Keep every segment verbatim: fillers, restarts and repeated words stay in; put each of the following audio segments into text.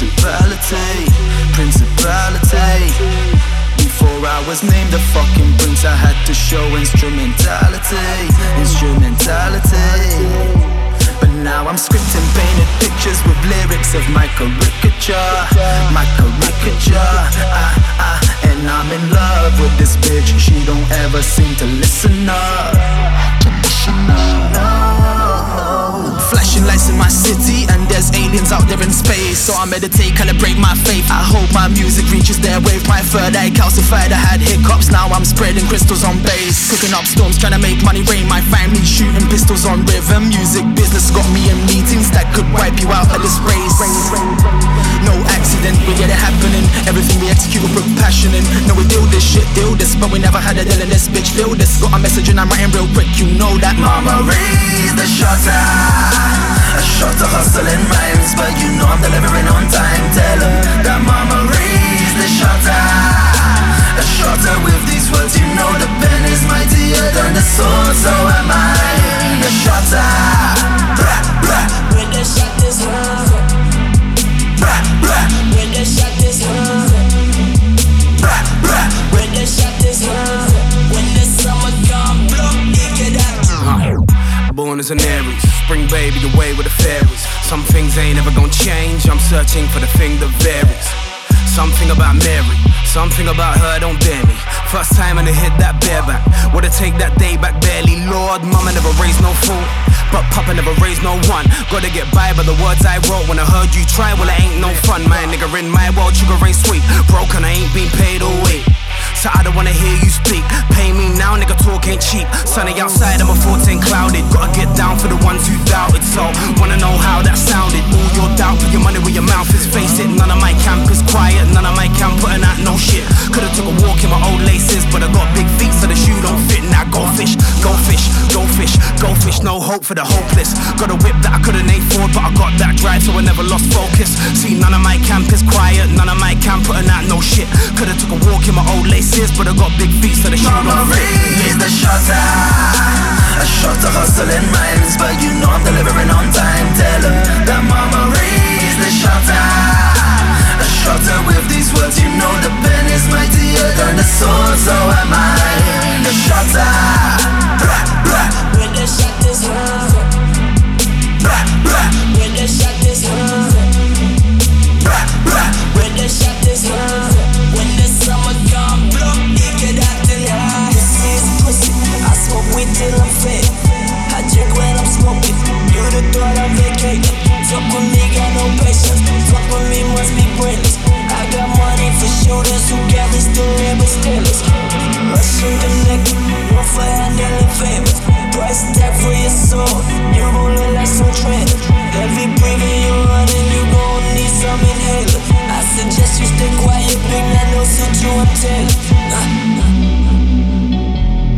principality, principality. Before I was named a fucking prince, I had to show instrumentality, instrumentality. But now I'm scripting painted pictures with lyrics of my caricature, my caricature. I, I, and I'm in love with this bitch. She don't ever seem to listen up, to listen up. No. Flashing lights in my city, and there's aliens out there in space. So I meditate, calibrate my faith. I hope my music reaches their wave. My third eye calcified, I had hiccups. Now I'm spreading crystals on bass, cooking up storms, trying to make money rain. My family shooting pistols on rhythm. Music business got me in meetings that could wipe you out of this race. No accident, we get it happening. Everything we execute with passion in. No, we deal this shit, deal this, but we never had a deal in this bitch. Feel this, got a message and I'm writing real quick. You know that. Mama raised the shutter, a shot to hustling rhymes, but you know I'm delivering on time. Tell them that mama raised the shutter, a shutter with these words. You know the pen is mightier than the sword, so am I. The shutter, blah, blah. When the shot is hurt, blah, blah. When the shot is hurt, blah, blah. When the shot is hurt, when the summer come, blow, you get out. Born as an Aries, spring baby away with the fairies. Some things ain't ever gonna change, I'm searching for the thing that varies. Something about Mary, something about her don't dare me. First time and I hit that bareback, woulda take that day back barely. Lord, mama never raised no fool, but papa never raised no one. Gotta get by by the words I wrote. When I heard you try, well it ain't no fun. My nigga in my world, sugar ain't sweet. Broke and I ain't been paid all week, so I don't wanna hear you speak. Pay me now, nigga, talk ain't cheap. Sunny outside, I'm a fourteen clouded. Gotta get down for the ones who doubted. So, wanna know how that sounded. All your doubt, put your money where your mouth is. Face it, none of my camp is quiet. None of my camp putting out no shit. Could've took a walk in my old laces, but I got big feet so the shoe don't fit. Now go fish, go fish, go fish, go fish. No hope for the hopeless. Got a whip that I couldn't afford, but I got that drive so I never lost focus. See, none of my camp is quiet. None of my camp putting out no shit. Could've took a walk in my old laces, but I got big feet so the shoe don't fit. Raise the shutter, a shot to hustling rhymes, but you know I'm delivering on time. Tell them that mama raised the shutter, a shutter with these words. You know the pen is mightier than the sword, so am I. The shutter, blah, blah. When the shot is hurt, blah, blah. When the shot is hurt, blah, blah. When the shot is hurt, when the summer come, blow, you get out the light. Pussy, I smoke weed till I'm fat. I drink when I'm smoking. You the thought I'm vacating. Fuck with me, got no patience. Fuck with me, must be brainless. I got money for shooters who carry story but stealers. Rushing the neck, one for handling favors. Price tag for your soul. You rolling like some trainer. Every breathing you running, you gon' need some inhaler. I suggest you stay quiet, bring that no suit you and Taylor. Uh.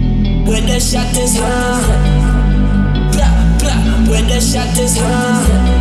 When the shot is hurt, blah, blah. When the shot is hurt,